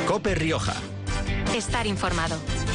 COPE Rioja. Estar informado.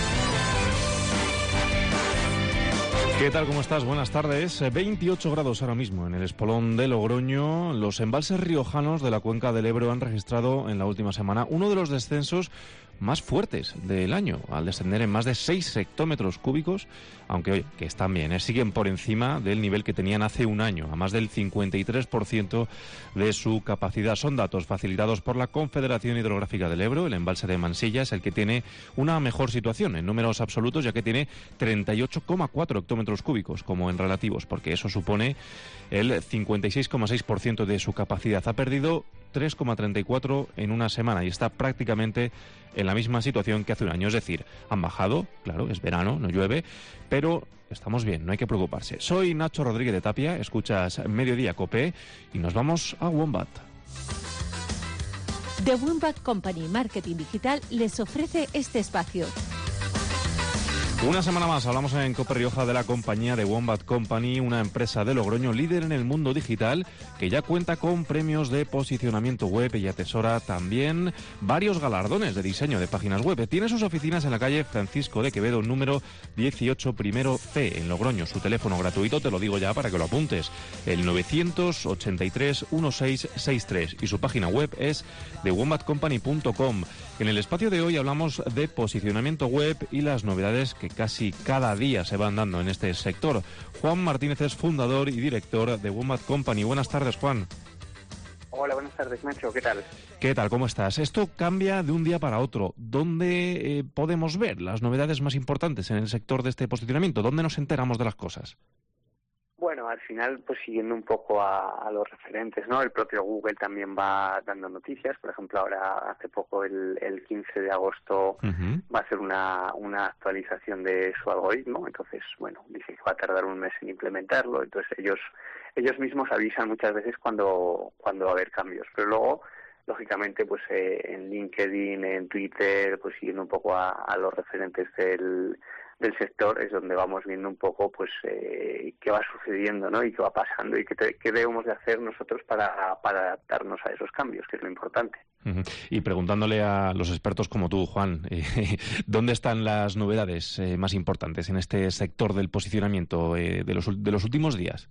¿Qué tal? ¿Cómo estás? Buenas tardes. 28 grados ahora mismo en el espolón de Logroño. Los embalses riojanos de la cuenca del Ebro han registrado en la última semana uno de los descensos más fuertes del año, al descender en más de 6 hectómetros cúbicos, aunque oye, que están bien, siguen por encima del nivel que tenían hace un año, a más del 53% de su capacidad. Son datos facilitados por la Confederación Hidrográfica del Ebro. El embalse de Mansilla es el que tiene una mejor situación en números absolutos, ya que tiene 38,4 hectómetros cúbicos, como en relativos, porque eso supone el 56,6% de su capacidad. Ha perdido 3,34 en una semana y está prácticamente en la misma situación que hace un año. Es decir, han bajado, claro, es verano, no llueve, pero estamos bien, no hay que preocuparse. Soy Nacho Rodríguez de Tapia, escuchas Mediodía COPE y nos vamos a Wombat. The Wombat Company Marketing Digital les ofrece este espacio. Una semana más hablamos en COPE Rioja de la compañía de Wombat Company, una empresa de Logroño líder en el mundo digital que ya cuenta con premios de posicionamiento web y atesora también varios galardones de diseño de páginas web. Tiene sus oficinas en la calle Francisco de Quevedo, número 18 primero C, en Logroño. Su teléfono gratuito, te lo digo ya para que lo apuntes, el 983 1663, y su página web es thewombatcompany.com. En el espacio de hoy hablamos de posicionamiento web y las novedades que casi cada día se van dando en este sector. Juan Martínez es fundador y director de Wombat Company. Buenas tardes, Juan. Hola, buenas tardes, Nacho. ¿Qué tal? ¿Qué tal? ¿Cómo estás? Esto cambia de un día para otro. ¿Dónde podemos ver las novedades más importantes en el sector de este posicionamiento? ¿Dónde nos enteramos de las cosas? Bueno, al final, pues siguiendo un poco a los referentes, ¿no? El propio Google también va dando noticias. Por ejemplo, ahora hace poco, el 15 de agosto, va a hacer una actualización de su algoritmo. Entonces, bueno, dice que va a tardar un mes en implementarlo. Entonces, ellos mismos avisan muchas veces cuando va a haber cambios. Pero luego, lógicamente, pues en LinkedIn, en Twitter, pues siguiendo un poco a los referentes del sector, es donde vamos viendo un poco pues qué va sucediendo, ¿no? Y qué va pasando y qué debemos de hacer nosotros para adaptarnos a esos cambios, que es lo importante. Y preguntándole a los expertos como tú, Juan, ¿dónde están las novedades más importantes en este sector del posicionamiento de los últimos días?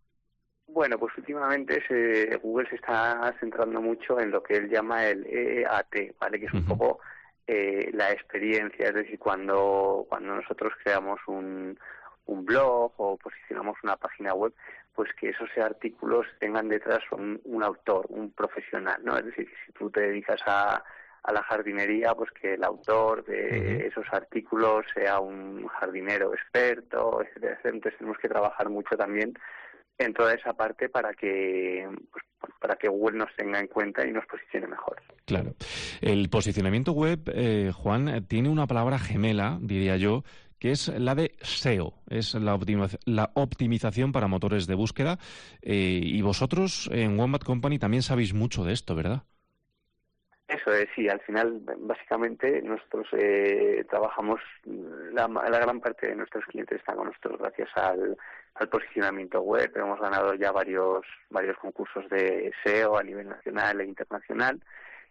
Bueno, pues últimamente Google se está centrando mucho en lo que él llama el EAT, ¿vale? Que es un poco la experiencia, es decir, cuando nosotros creamos un blog o posicionamos una página web, pues que esos artículos tengan detrás un autor, un profesional, ¿no? Es decir, si tú te dedicas a la jardinería, pues que el autor de esos artículos sea un jardinero experto, etcétera, etcétera. Entonces tenemos que trabajar mucho también en toda esa parte para que Google nos tenga en cuenta y nos posicione mejor. Claro. El posicionamiento web, Juan, tiene una palabra gemela, diría yo, que es la de SEO, es la optimización para motores de búsqueda, y vosotros en Wombat Company también sabéis mucho de esto, ¿verdad? Eso es, sí, al final, básicamente, nosotros trabajamos, la gran parte de nuestros clientes están con nosotros gracias al posicionamiento web. Hemos ganado ya varios concursos de SEO a nivel nacional e internacional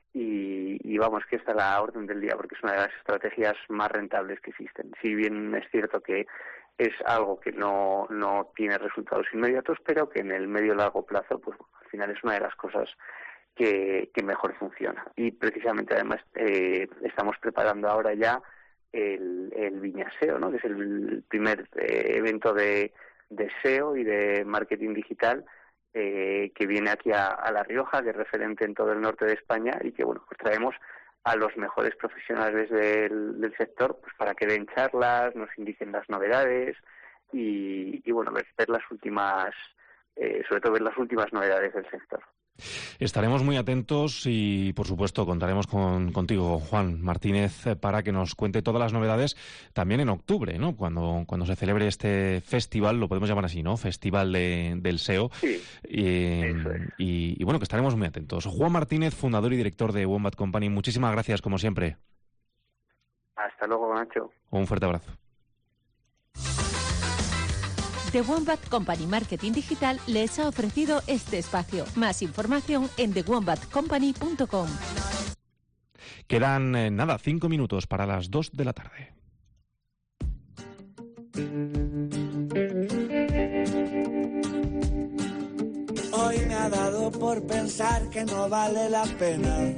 y vamos, que esta es la orden del día porque es una de las estrategias más rentables que existen. Si bien es cierto que es algo que no tiene resultados inmediatos, pero que en el medio y largo plazo, pues al final es una de las cosas que mejor funciona. Y precisamente además estamos preparando ahora ya el Viña SEO, ¿no? Que es el primer evento de SEO y de marketing digital que viene aquí a La Rioja, que es referente en todo el norte de España y que bueno, pues traemos a los mejores profesionales del sector pues para que den charlas, nos indiquen las novedades y bueno, ver las últimas, sobre todo ver las últimas novedades del sector. Estaremos muy atentos y, por supuesto, contaremos contigo, Juan Martínez, para que nos cuente todas las novedades también en octubre, ¿no? Cuando se celebre este festival, lo podemos llamar así, ¿no? Festival del SEO. Sí, eso es. Y bueno, que estaremos muy atentos. Juan Martínez, fundador y director de Wombat Company, muchísimas gracias, como siempre. Hasta luego, Nacho. Un fuerte abrazo. The Wombat Company Marketing Digital les ha ofrecido este espacio. Más información en thewombatcompany.com. Quedan, 5 minutos para las 2 de la tarde. Hoy me ha dado por pensar que no vale la pena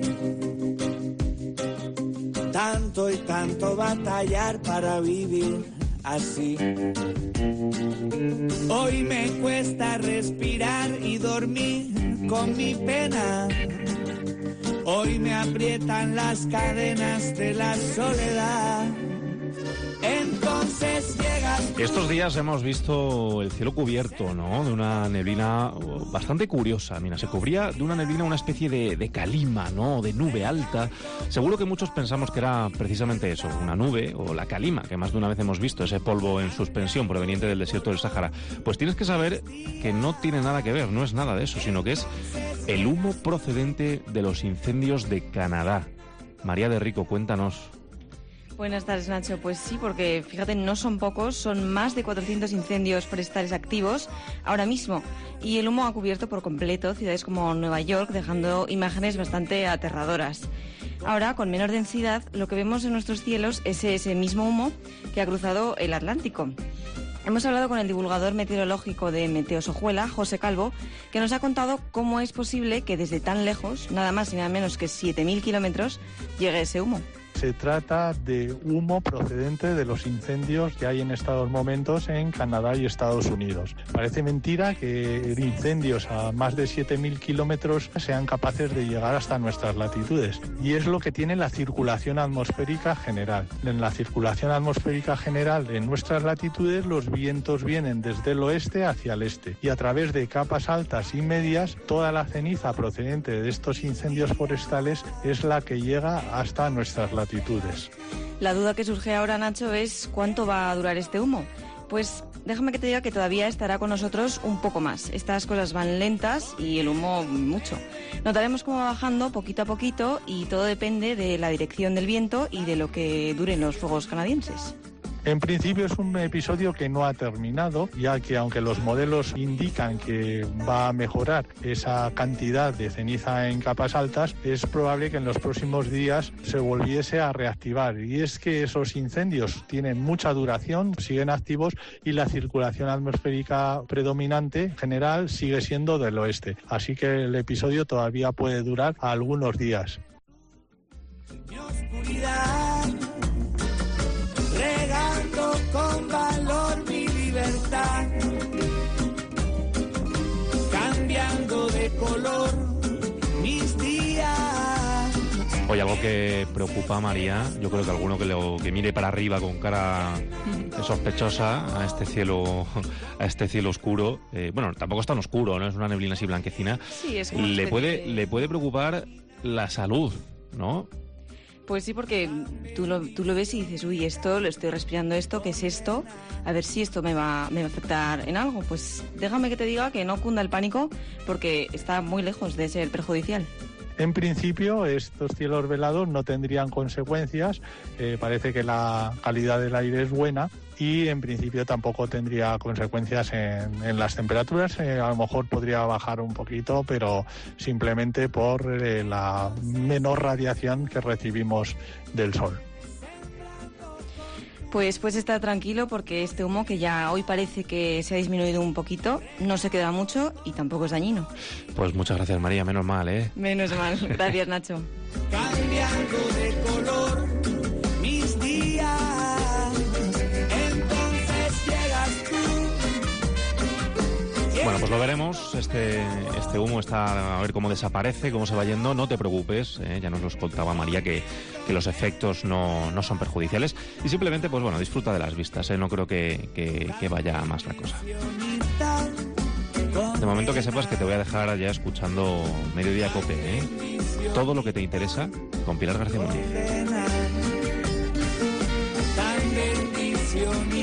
tanto y tanto batallar para vivir así. Hoy me cuesta respirar y dormir con mi pena. Hoy me aprietan las cadenas de la soledad. Entonces llegas. Estos días hemos visto el cielo cubierto, ¿no?, de una neblina bastante curiosa. Mira, se cubría de una neblina una especie de calima, ¿no?, de nube alta. Seguro que muchos pensamos que era precisamente eso, una nube o la calima, que más de una vez hemos visto, ese polvo en suspensión proveniente del desierto del Sáhara. Pues tienes que saber que no tiene nada que ver, no es nada de eso, sino que es el humo procedente de los incendios de Canadá. María de Rico, cuéntanos. Buenas tardes, Nacho. Pues sí, porque fíjate, no son pocos, son más de 400 incendios forestales activos ahora mismo. Y el humo ha cubierto por completo ciudades como Nueva York, dejando imágenes bastante aterradoras. Ahora, con menor densidad, lo que vemos en nuestros cielos es ese mismo humo que ha cruzado el Atlántico. Hemos hablado con el divulgador meteorológico de Meteosojuela, José Calvo, que nos ha contado cómo es posible que desde tan lejos, nada más y nada menos que 7.000 kilómetros, llegue ese humo. Se trata de humo procedente de los incendios que hay en estos momentos en Canadá y Estados Unidos. Parece mentira que incendios a más de 7.000 kilómetros sean capaces de llegar hasta nuestras latitudes. Y es lo que tiene la circulación atmosférica general. En la circulación atmosférica general en nuestras latitudes los vientos vienen desde el oeste hacia el este. Y a través de capas altas y medias, toda la ceniza procedente de estos incendios forestales es la que llega hasta nuestras latitudes. La duda que surge ahora, Nacho, es ¿cuánto va a durar este humo? Pues déjame que te diga que todavía estará con nosotros un poco más. Estas cosas van lentas y el humo mucho. Notaremos cómo va bajando poquito a poquito y todo depende de la dirección del viento y de lo que duren los fuegos canadienses. En principio es un episodio que no ha terminado, ya que aunque los modelos indican que va a mejorar esa cantidad de ceniza en capas altas, es probable que en los próximos días se volviese a reactivar. Y es que esos incendios tienen mucha duración, siguen activos y la circulación atmosférica predominante general sigue siendo del oeste. Así que el episodio todavía puede durar algunos días. Mi oscuridad, regando con valor mi libertad, cambiando de color mis días. Oye, algo que preocupa a María, yo creo que alguno que mire para arriba con cara sospechosa a este cielo oscuro, bueno, tampoco es tan oscuro, no es una neblina así blanquecina, Sí, es como le puede preocupar la salud, ¿no? Pues sí, porque tú lo ves y dices, uy, esto, lo estoy respirando esto, ¿qué es esto? A ver si esto me va a afectar en algo. Pues déjame que te diga que no cunda el pánico porque está muy lejos de ser perjudicial. En principio, estos cielos velados no tendrían consecuencias. Parece que la calidad del aire es buena y en principio tampoco tendría consecuencias en las temperaturas. A lo mejor podría bajar un poquito, pero simplemente por la menor radiación que recibimos del sol. Pues estar tranquilo porque este humo, que ya hoy parece que se ha disminuido un poquito, no se queda mucho y tampoco es dañino. Pues muchas gracias, María, menos mal, ¿eh? Menos mal. Gracias, Nacho. Cambiando de color mis días, entonces llegas tú. Bueno, pues lo veremos, este humo está a ver cómo desaparece, cómo se va yendo, no te preocupes, ya nos lo contaba María que los efectos no son perjudiciales y simplemente, pues bueno, disfruta de las vistas, no creo que vaya más la cosa. De momento que sepas que te voy a dejar ya escuchando Mediodía Cope, todo lo que te interesa con Pilar García Muñoz.